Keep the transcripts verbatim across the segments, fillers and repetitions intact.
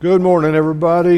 Good morning, everybody.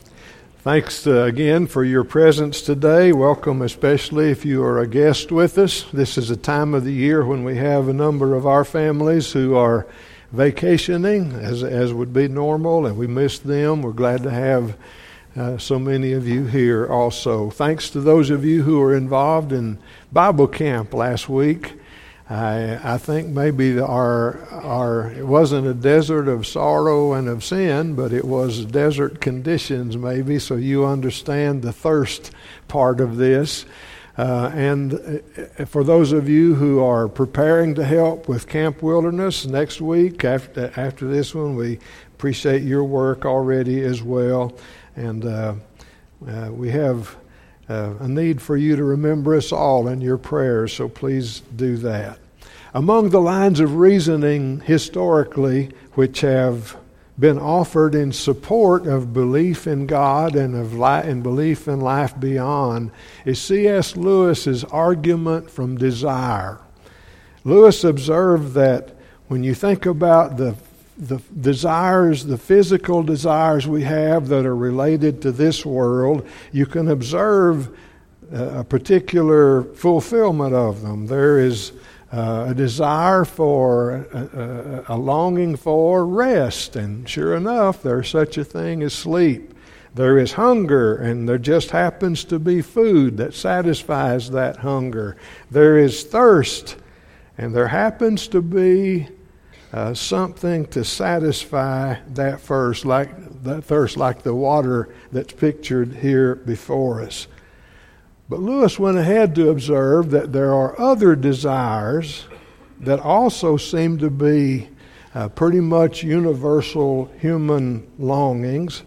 Thanks uh, again for your presence today. Welcome, especially if you are a guest with us. This is a time of the year when we have a number of our families who are vacationing, as as would be normal, and we miss them. We're glad to have uh, so many of you here also. Thanks to those of you who were involved in Bible camp last week. I, I think maybe our our it wasn't a desert of sorrow and of sin, but it was desert conditions maybe, so you understand the thirst part of this. Uh, and for those of you who are preparing to help with Camp Wilderness next week, after, after this one, we appreciate your work already as well. And uh, uh, we have uh, a need for you to remember us all in your prayers, so please do that. Among the lines of reasoning historically which have been offered in support of belief in God and of li- and belief in life beyond is C S Lewis's argument from desire. Lewis observed that when you think about the the desires, the physical desires we have that are related to this world, you can observe a particular fulfillment of them. There is Uh, a desire for, a, a, a longing for rest, and sure enough, there's such a thing as sleep. There is hunger, and there just happens to be food that satisfies that hunger. There is thirst, and there happens to be uh, something to satisfy that first, like that thirst, like the water that's pictured here before us. But Lewis went ahead to observe that there are other desires that also seem to be uh, pretty much universal human longings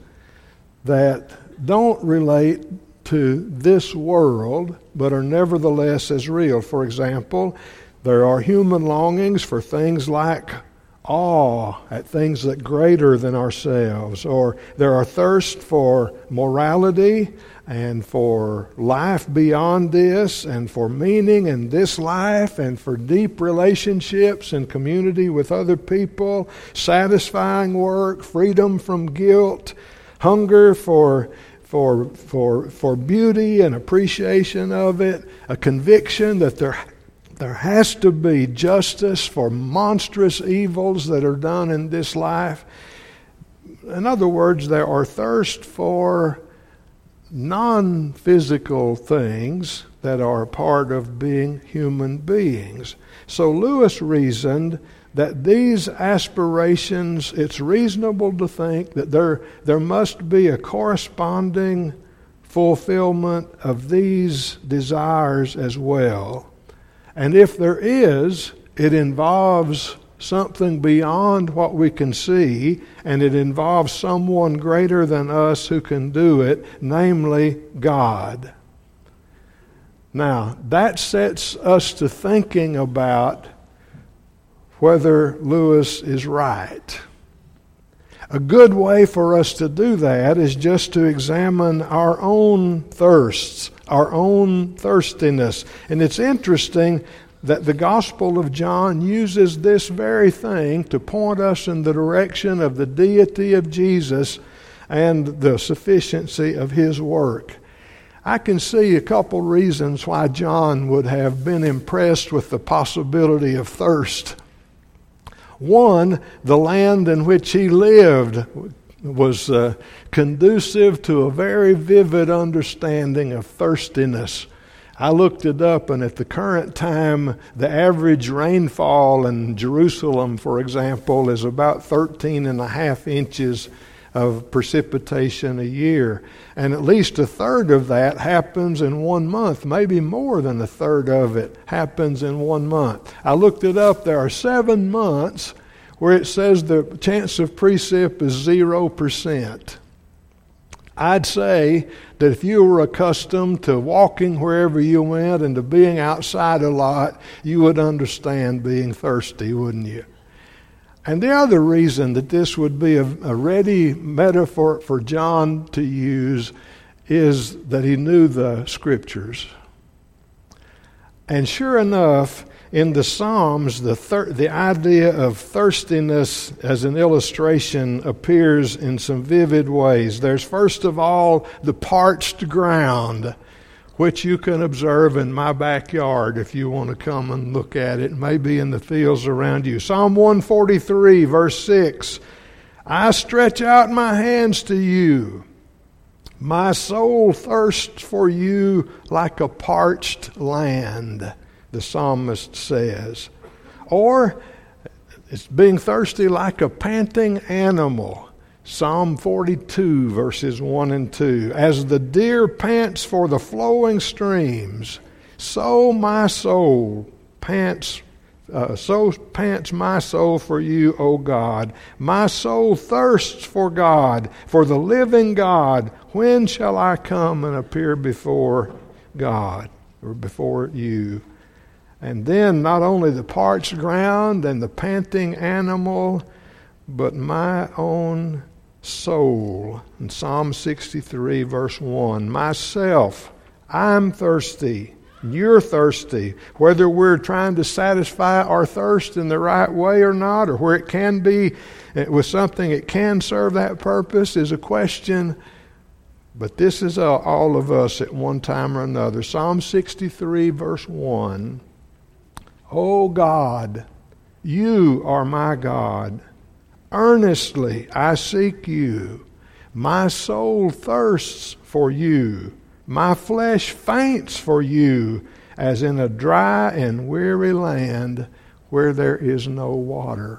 that don't relate to this world, but are nevertheless as real. For example, there are human longings for things like awe at things that greater than ourselves, or there are thirst for morality and for life beyond this, and for meaning in this life, and for deep relationships and community with other people, satisfying work, freedom from guilt, hunger for for for for beauty and appreciation of it, a conviction that there there has to be justice for monstrous evils that are done in this life. In other words, there are thirst for non-physical things that are part of being human beings. So Lewis reasoned that these aspirations, it's reasonable to think that there, there must be a corresponding fulfillment of these desires as well. And if there is, it involves something beyond what we can see, and it involves someone greater than us who can do it, namely God. Now, that sets us to thinking about whether Lewis is right. A good way for us to do that is just to examine our own thirsts, our own thirstiness. And it's interesting that the Gospel of John uses this very thing to point us in the direction of the deity of Jesus and the sufficiency of His work. I can see a couple reasons why John would have been impressed with the possibility of thirst. One, the land in which he lived was uh, conducive to a very vivid understanding of thirstiness. I looked it up, and at the current time, the average rainfall in Jerusalem, for example, is about thirteen and a half inches of precipitation a year. And at least a third of that happens in one month. Maybe more than a third of it happens in one month. I looked it up. There are seven months where it says the chance of precip is zero percent. I'd say that if you were accustomed to walking wherever you went and to being outside a lot, you would understand being thirsty, wouldn't you? And the other reason that this would be a, a ready metaphor for John to use is that he knew the Scriptures. And sure enough, in the Psalms, the thir- the idea of thirstiness as an illustration appears in some vivid ways. There's first of all the parched ground, which you can observe in my backyard if you want to come and look at it, maybe in the fields around you. Psalm one forty-three, verse six, I stretch out my hands to you. My soul thirsts for you like a parched land, the psalmist says. Or it's being thirsty like a panting animal. Psalm forty-two, verses one and two. As the deer pants for the flowing streams, so my soul pants, uh, so pants my soul for you, O God. My soul thirsts for God, for the living God. When shall I come and appear before God, or before you? And then not only the parched ground and the panting animal, but my own soul. In Psalm sixty-three, verse one, myself, I'm thirsty, you're thirsty. Whether we're trying to satisfy our thirst in the right way or not, or where it can be with something that can serve that purpose is a question. But this is all of us at one time or another. Psalm sixty-three, verse one, O God, you are my God. Earnestly I seek you. My soul thirsts for you. My flesh faints for you, as in a dry and weary land where there is no water.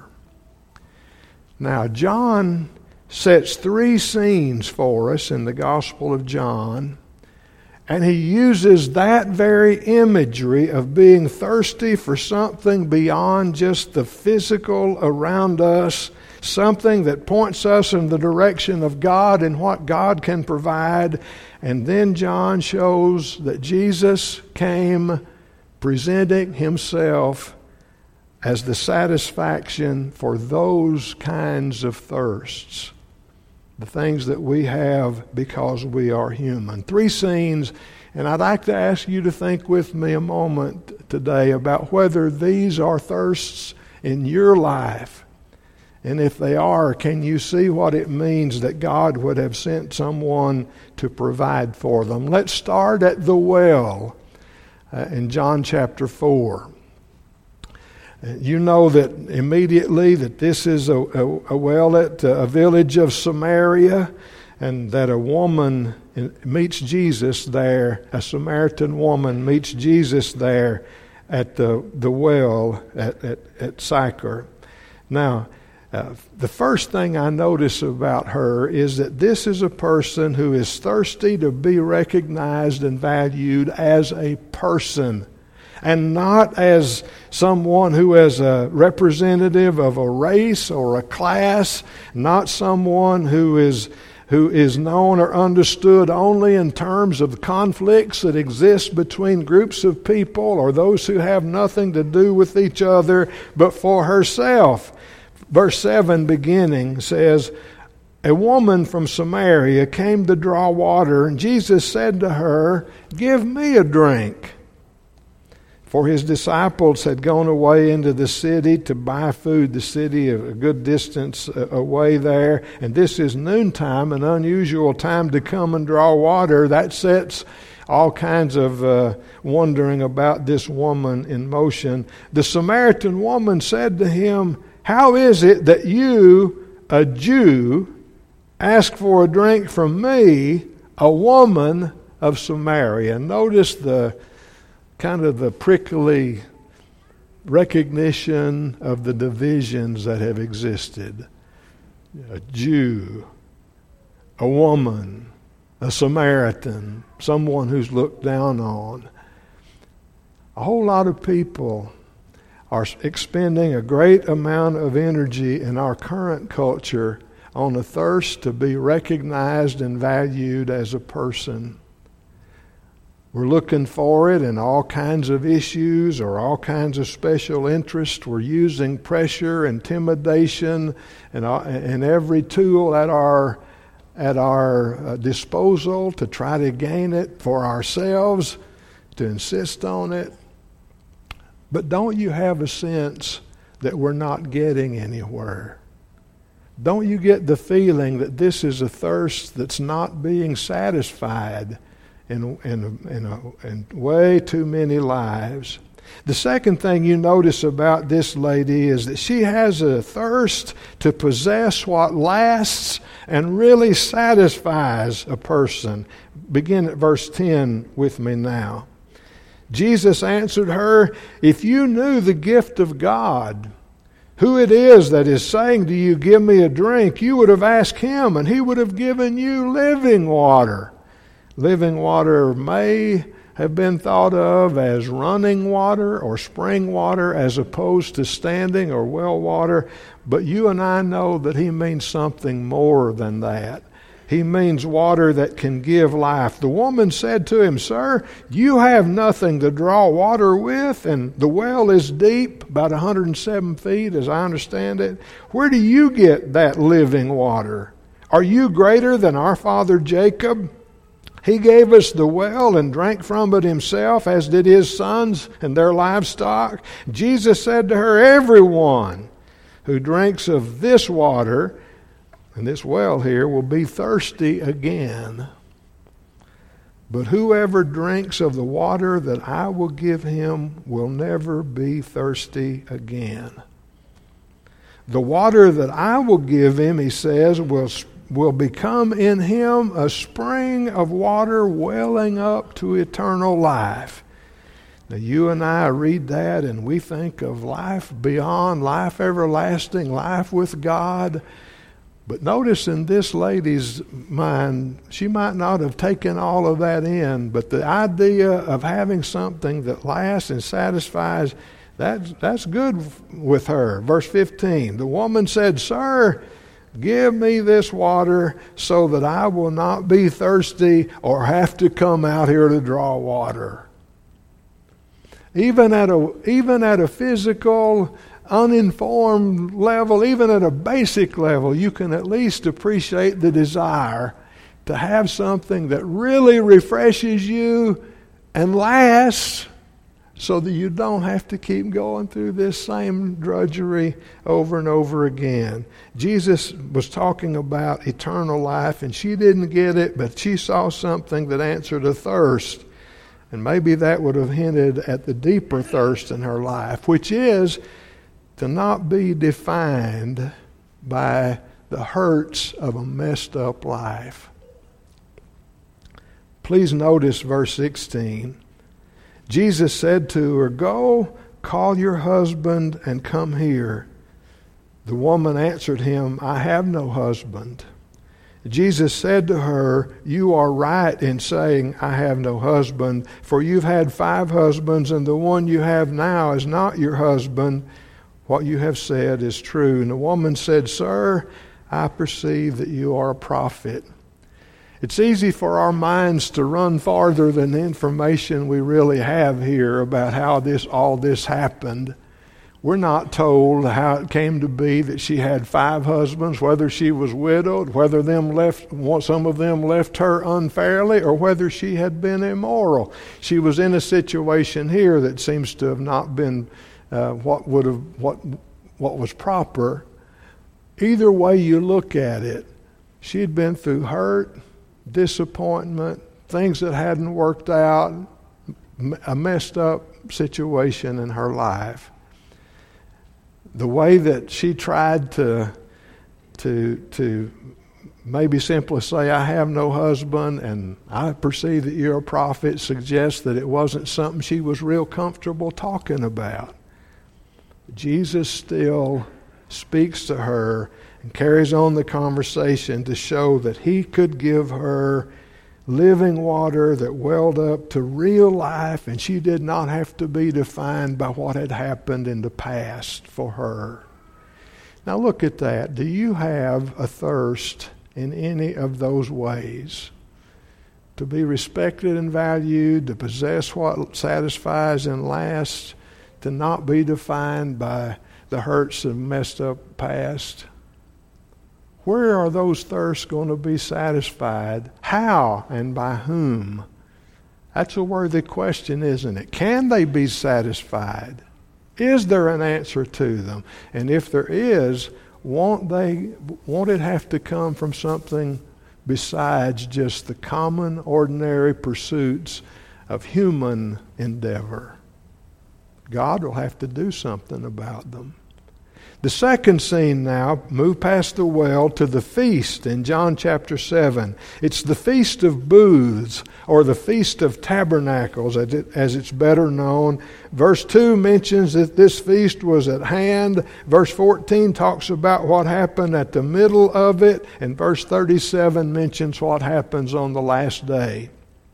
Now, John sets three scenes for us in the Gospel of John, and he uses that very imagery of being thirsty for something beyond just the physical around us, something that points us in the direction of God and what God can provide. And then John shows that Jesus came presenting himself as the satisfaction for those kinds of thirsts, the things that we have because we are human. Three scenes, and I'd like to ask you to think with me a moment today about whether these are thirsts in your life. And if they are, can you see what it means that God would have sent someone to provide for them? Let's start at the well uh, in John chapter four. You know that immediately that this is a, a, a well at a village of Samaria, and that a woman meets Jesus there, a Samaritan woman meets Jesus there at the, the well at, at, at Sychar. Now, Uh, the first thing I notice about her is that this is a person who is thirsty to be recognized and valued as a person, and not as someone who is a representative of a race or a class, not someone who is who is known or understood only in terms of conflicts that exist between groups of people or those who have nothing to do with each other, but for herself. Verse seven beginning says, a woman from Samaria came to draw water, and Jesus said to her, give me a drink. For his disciples had gone away into the city to buy food, the city a good distance away there. And this is noontime, an unusual time to come and draw water. That sets all kinds of uh, wondering about this woman in motion. The Samaritan woman said to him, how is it that you, a Jew, ask for a drink from me, a woman of Samaria? Notice the kind of the prickly recognition of the divisions that have existed. A Jew, a woman, a Samaritan, someone who's looked down on. A whole lot of people are expending a great amount of energy in our current culture on a thirst to be recognized and valued as a person. We're looking for it in all kinds of issues or all kinds of special interests. We're using pressure, intimidation, and, and every tool at our at our disposal to try to gain it for ourselves, to insist on it. But don't you have a sense that we're not getting anywhere? Don't you get the feeling that this is a thirst that's not being satisfied in, in, in, a, in way too many lives? The second thing you notice about this lady is that she has a thirst to possess what lasts and really satisfies a person. Begin at verse ten with me now. Jesus answered her, "If you knew the gift of God, who it is that is saying to you, 'Give me a drink,' you would have asked him, and he would have given you living water." Living water may have been thought of as running water or spring water as opposed to standing or well water, but you and I know that he means something more than that. He means water that can give life. The woman said to him, "Sir, you have nothing to draw water with, and the well is deep, about one hundred seven feet as I understand it. Where do you get that living water? Are you greater than our father Jacob? He gave us the well and drank from it himself, as did his sons and their livestock." Jesus said to her, "Everyone who drinks of this water," and this well here, "will be thirsty again. But whoever drinks of the water that I will give him will never be thirsty again. The water that I will give him," he says, will will become in him a spring of water welling up to eternal life." Now you and I read that and we think of life beyond, life everlasting, life with God. But notice in this lady's mind, she might not have taken all of that in, but the idea of having something that lasts and satisfies, that's, that's good with her. Verse fifteen, the woman said, "Sir, give me this water so that I will not be thirsty or have to come out here to draw water." Even at a, even at a physical, uninformed level, even at a basic level, you can at least appreciate the desire to have something that really refreshes you and lasts, so that you don't have to keep going through this same drudgery over and over again. Jesus was talking about eternal life, and she didn't get it, but she saw something that answered a thirst. And maybe that would have hinted at the deeper thirst in her life, which is to not be defined by the hurts of a messed up life. Please notice verse sixteen. Jesus said to her, "Go, call your husband and come here." The woman answered him, "I have no husband." Jesus said to her, "You are right in saying, 'I have no husband,' for you've had five husbands, and the one you have now is not your husband. What you have said is true." And the woman said, "Sir, I perceive that you are a prophet." It's easy for our minds to run farther than the information we really have here about how this all this happened. We're not told how it came to be that she had five husbands, whether she was widowed, whether them left, some of them left her unfairly, or whether she had been immoral. She was in a situation here that seems to have not been uh, what would have what what was proper. Either way you look at it, she had been through hurt, disappointment, things that hadn't worked out, a messed up situation in her life. The way that she tried to to to maybe simply say, "I have no husband and I perceive that you're a prophet," suggests that it wasn't something she was real comfortable talking about. Jesus still speaks to her and carries on the conversation to show that he could give her living water that welled up to real life, and she did not have to be defined by what had happened in the past for her. Now look at that. Do you have a thirst in any of those ways? To be respected and valued, to possess what satisfies and lasts, to not be defined by the hurts of messed up past? Where are those thirsts going to be satisfied? How and by whom? That's a worthy question, isn't it? Can they be satisfied? Is there an answer to them? And if there is, won't they, won't it have to come from something besides just the common, ordinary pursuits of human endeavor? God will have to do something about them. The second scene now, move past the well to the feast in John chapter seven. It's the Feast of Booths, or the Feast of Tabernacles, as, it, as it's better known. Verse two mentions that this feast was at hand. Verse fourteen talks about what happened at the middle of it. And verse thirty-seven mentions what happens on the last day.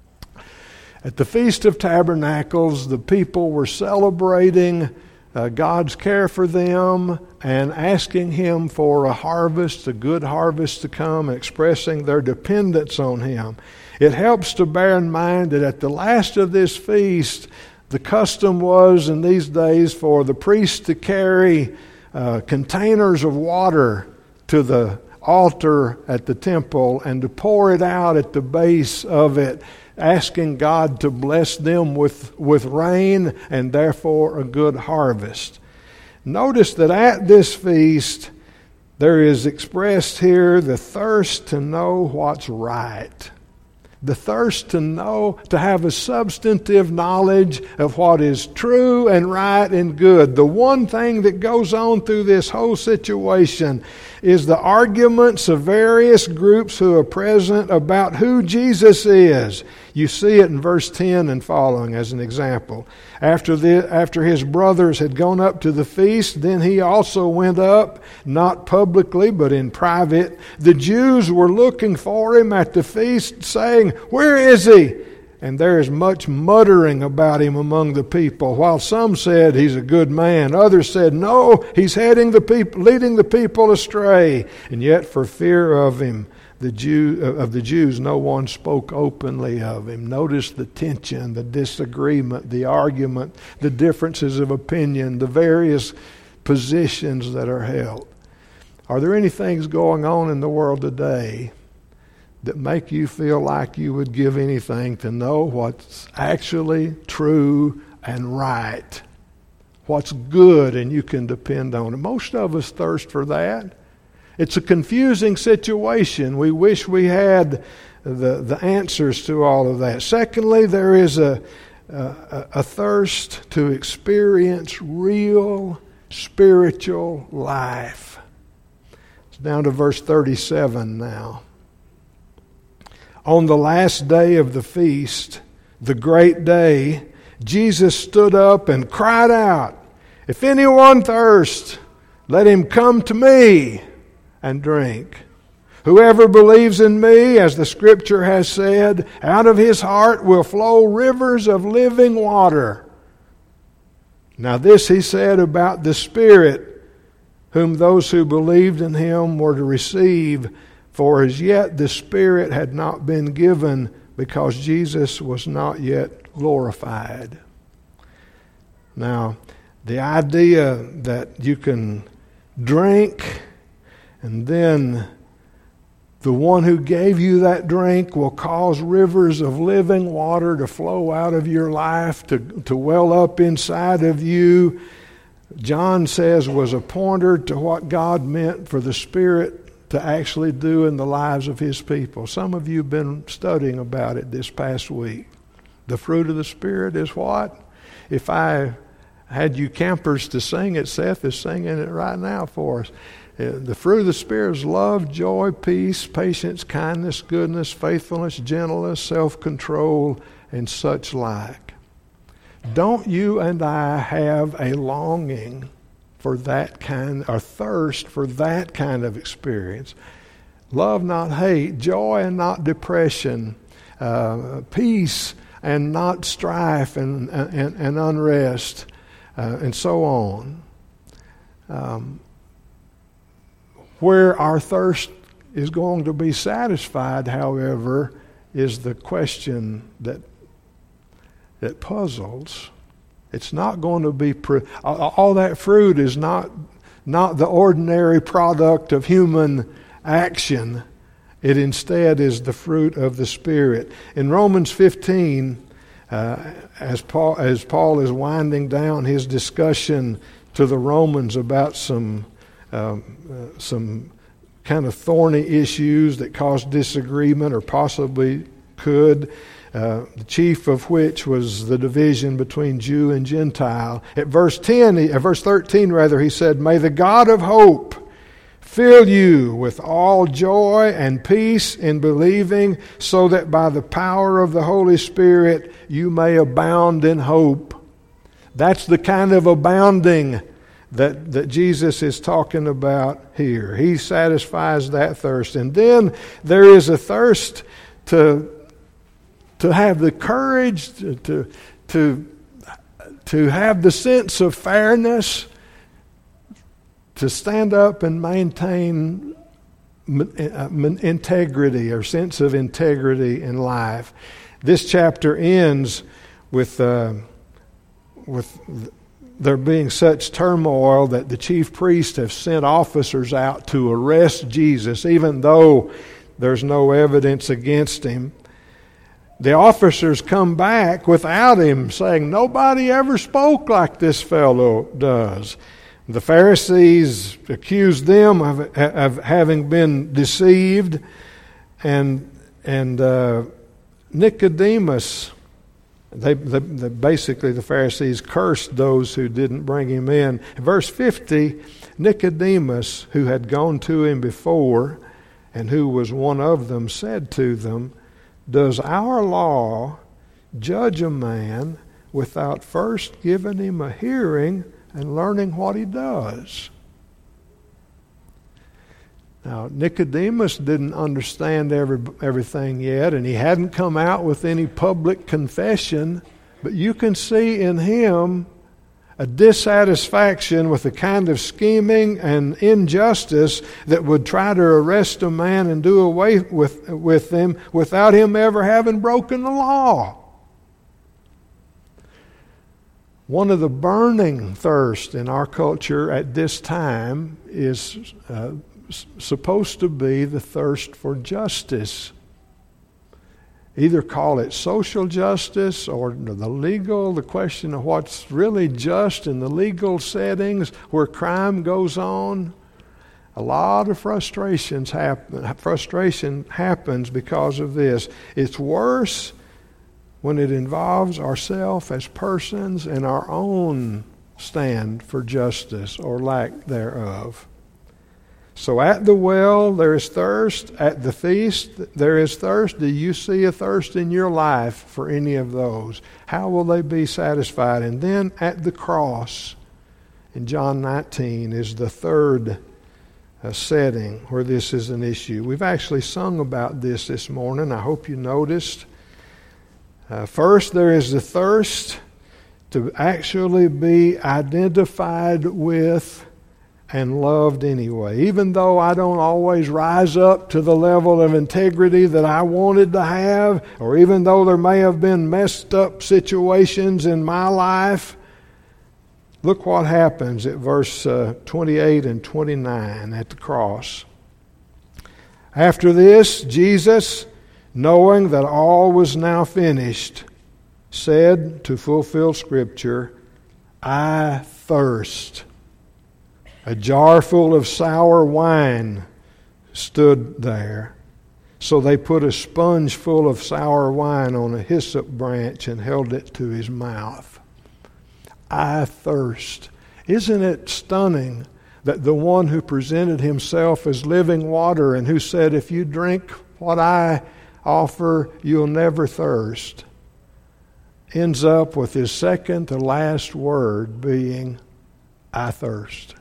At the Feast of Tabernacles, the people were celebrating Uh, God's care for them and asking Him for a harvest, a good harvest to come, expressing their dependence on Him. It helps to bear in mind that at the last of this feast, the custom was in these days for the priest to carry uh, containers of water to the altar at the temple and to pour it out at the base of it, asking God to bless them with, with rain and therefore a good harvest. Notice that at this feast there is expressed here the thirst to know what's right. The thirst to know, to have a substantive knowledge of what is true and right and good. The one thing that goes on through this whole situation is the arguments of various groups who are present about who Jesus is. You see it in verse ten and following as an example. After the, after his brothers had gone up to the feast, then he also went up, not publicly but in private. The Jews were looking for him at the feast, saying, "Where is he?" And there is much muttering about him among the people. While some said he's a good man, others said, "No, he's heading the people, leading the people astray." And yet, for fear of him, the Jew of the Jews, no one spoke openly of him. Notice the tension, the disagreement, the argument, the differences of opinion, the various positions that are held. Are there any things going on in the world today that make you feel like you would give anything to know what's actually true and right, what's good and you can depend on it? Most of us thirst for that. It's a confusing situation. We wish we had the, the answers to all of that. Secondly, there is a, a, a thirst to experience real spiritual life. It's down to verse thirty-seven now. On the last day of the feast, the great day, Jesus stood up and cried out, "If anyone thirsts, let him come to me and drink. Whoever believes in me, as the Scripture has said, out of his heart will flow rivers of living water." Now this he said about the Spirit, whom those who believed in him were to receive, for as yet the Spirit had not been given, because Jesus was not yet glorified. Now, the idea that you can drink and then the one who gave you that drink will cause rivers of living water to flow out of your life, to, to well up inside of you, John says was a pointer to what God meant for the Spirit to actually do in the lives of His people. Some of you have been studying about it this past week. The fruit of the Spirit is what? If I had you campers to sing it, Seth is singing it right now for us. The fruit of the Spirit is love, joy, peace, patience, kindness, goodness, faithfulness, gentleness, self-control, and such like. Don't you and I have a longing for that kind, or thirst for that kind of experience? Love, not hate, joy and not depression, uh, peace and not strife and, and, and unrest, uh, and so on. Um, Where our thirst is going to be satisfied, however, is the question that that puzzles. It's not going to be pre- all that fruit is not not the ordinary product of human action. It instead is the fruit of the Spirit. In Romans fifteen, Uh, as Paul, as Paul is winding down his discussion to the Romans about some um, uh, some kind of thorny issues that caused disagreement, or possibly could, uh, the chief of which was the division between Jew and Gentile. At verse ten, he, at verse thirteen rather, he said, "May the God of hope fill you with all joy and peace in believing, so that by the power of the Holy Spirit you may abound in hope." That's the kind of abounding that, that Jesus is talking about here. He satisfies that thirst. And then there is a thirst to, to have the courage, to, to, to, to have the sense of fairness, to stand up and maintain integrity, or sense of integrity in life. This chapter ends with uh, with there being such turmoil that the chief priests have sent officers out to arrest Jesus, even though there's no evidence against him. The officers come back without him, saying, "Nobody ever spoke like this fellow does." The Pharisees accused them of, of having been deceived, and and uh, Nicodemus, they, they, they basically the Pharisees cursed those who didn't bring him in. In verse fifty, Nicodemus, who had gone to him before, and who was one of them, said to them, "Does our law judge a man without first giving him a hearing and learning what he does?" Now, Nicodemus didn't understand every, everything yet, and he hadn't come out with any public confession, but you can see in him a dissatisfaction with the kind of scheming and injustice that would try to arrest a man and do away with, with him without him ever having broken the law. One of the burning thirsts in our culture at this time is uh, supposed to be the thirst for justice. Either call it social justice or the legal, the question of what's really just in the legal settings where crime goes on. A lot of frustrations happen, frustration happens because of this. It's worse when it involves ourselves as persons and our own stand for justice or lack thereof. So at the well there is thirst, at the feast there is thirst. Do you see a thirst in your life for any of those? How will they be satisfied? And then at the cross in John nineteen is the third uh, setting where this is an issue. We've actually sung about this this morning. I hope you noticed. Uh, first, there is the thirst to actually be identified with and loved anyway. Even though I don't always rise up to the level of integrity that I wanted to have, or even though there may have been messed up situations in my life, look what happens at verse uh, twenty-eight and twenty-nine at the cross. After this, Jesus, knowing that all was now finished, said to fulfill Scripture, "I thirst." A jar full of sour wine stood there. So they put a sponge full of sour wine on a hyssop branch and held it to his mouth. I thirst. Isn't it stunning that the one who presented himself as living water and who said, "If you drink what I offer, you'll never thirst," ends up with his second to last word being, "I thirst."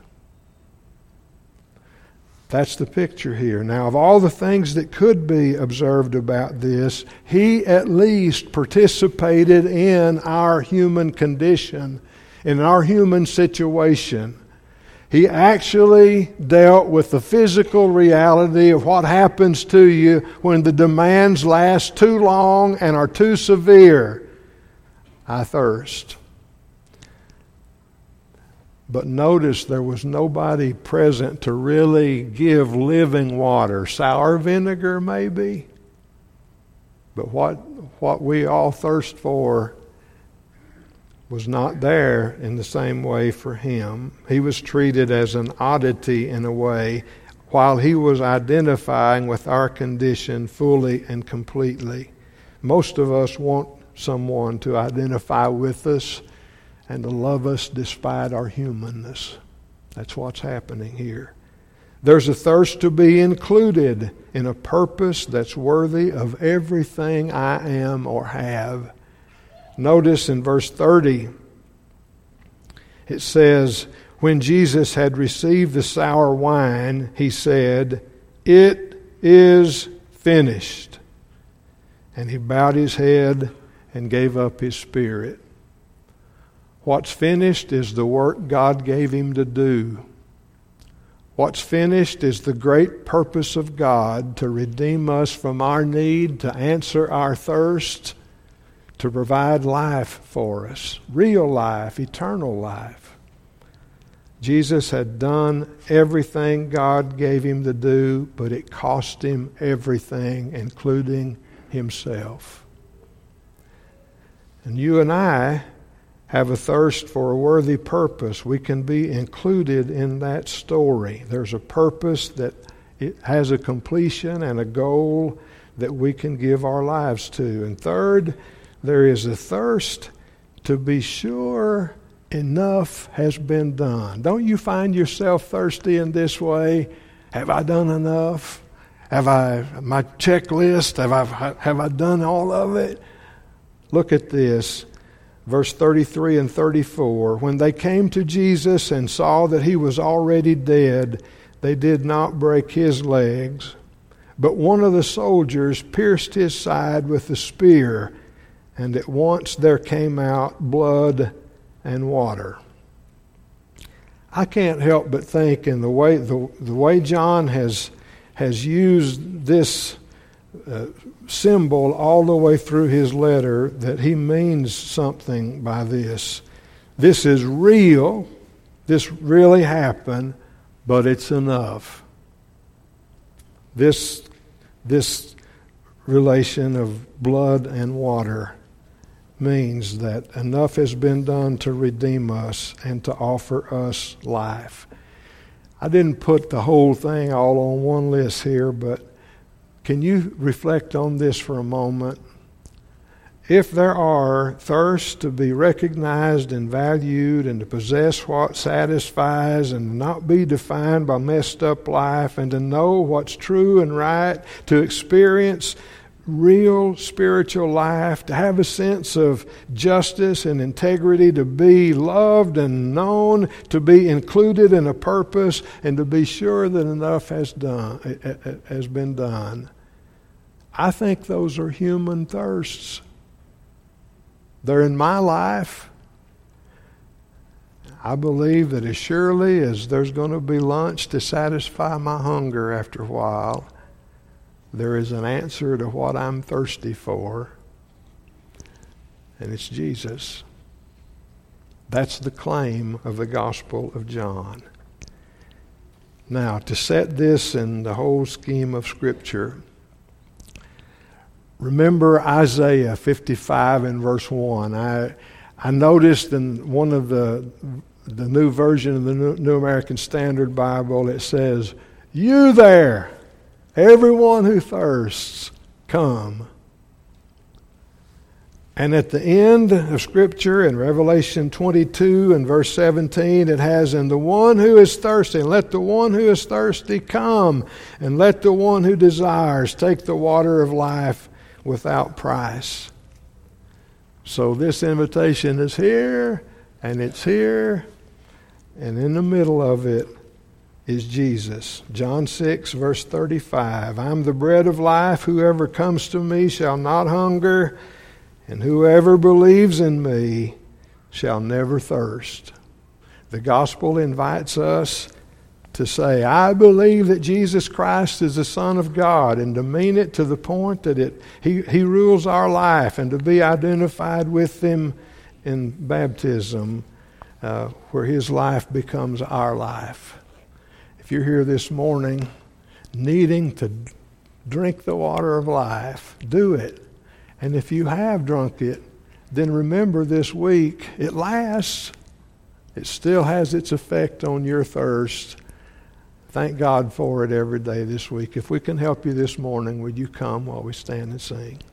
That's the picture here. Now, of all the things that could be observed about this, he at least participated in our human condition, in our human situation. He actually dealt with the physical reality of what happens to you when the demands last too long and are too severe. I thirst. But notice there was nobody present to really give living water. Sour vinegar maybe. But what, what we all thirst for was not there in the same way for him. He was treated as an oddity in a way, while he was identifying with our condition fully and completely. Most of us want someone to identify with us and to love us despite our humanness. That's what's happening here. There's a thirst to be included in a purpose that's worthy of everything I am or have. Notice in verse thirty, it says, when Jesus had received the sour wine, he said, "It is finished." And he bowed his head and gave up his spirit. What's finished is the work God gave him to do. What's finished is the great purpose of God to redeem us from our need, to answer our thirst, to provide life for us, real life, eternal life. Jesus had done everything God gave him to do, but it cost him everything, including himself. And you and I have a thirst for a worthy purpose. We can be included in that story. There's a purpose that it has a completion and a goal that we can give our lives to. And third, there is a thirst to be sure enough has been done. Don't you find yourself thirsty in this way? Have I done enough? Have I, my checklist, have I, have I done all of it? Look at this. Verse thirty-three and thirty-four, when they came to Jesus and saw that he was already dead, they did not break his legs. But one of the soldiers pierced his side with a spear, and at once there came out blood and water. I can't help but think in the way the, the way John has has used this uh, symbol all the way through his letter, that he means something by this. This is real. This really happened, but it's enough. This, this relation of blood and water means that enough has been done to redeem us and to offer us life. I didn't put the whole thing all on one list here, but can you reflect on this for a moment? If there are thirsts to be recognized and valued and to possess what satisfies and not be defined by messed up life and to know what's true and right, to experience real spiritual life, to have a sense of justice and integrity, to be loved and known, to be included in a purpose, and to be sure that enough has done has been done. I think those are human thirsts. They're in my life. I believe that as surely as there's going to be lunch to satisfy my hunger after a while, there is an answer to what I'm thirsty for, and it's Jesus. That's the claim of the Gospel of John. Now, to set this in the whole scheme of Scripture, remember Isaiah fifty-five and verse one. I I noticed in one of the the new version of the New American Standard Bible, it says, "You there, everyone who thirsts, come." And at the end of Scripture in Revelation twenty-two and verse seventeen, it has, "And the one who is thirsty, let the one who is thirsty come, and let the one who desires take the water of life without price." So this invitation is here, and it's here, and in the middle of it is Jesus. John six, verse thirty-five, "I'm the bread of life. Whoever comes to me shall not hunger, and whoever believes in me shall never thirst." The gospel invites us to say, I believe that Jesus Christ is the Son of God, and to mean it to the point that it He, he rules our life, and to be identified with Him in baptism, uh, where His life becomes our life. If you're here this morning needing to drink the water of life, do it. And if you have drunk it, then remember this week, it lasts. It still has its effect on your thirst. Thank God for it every day this week. If we can help you this morning, would you come while we stand and sing?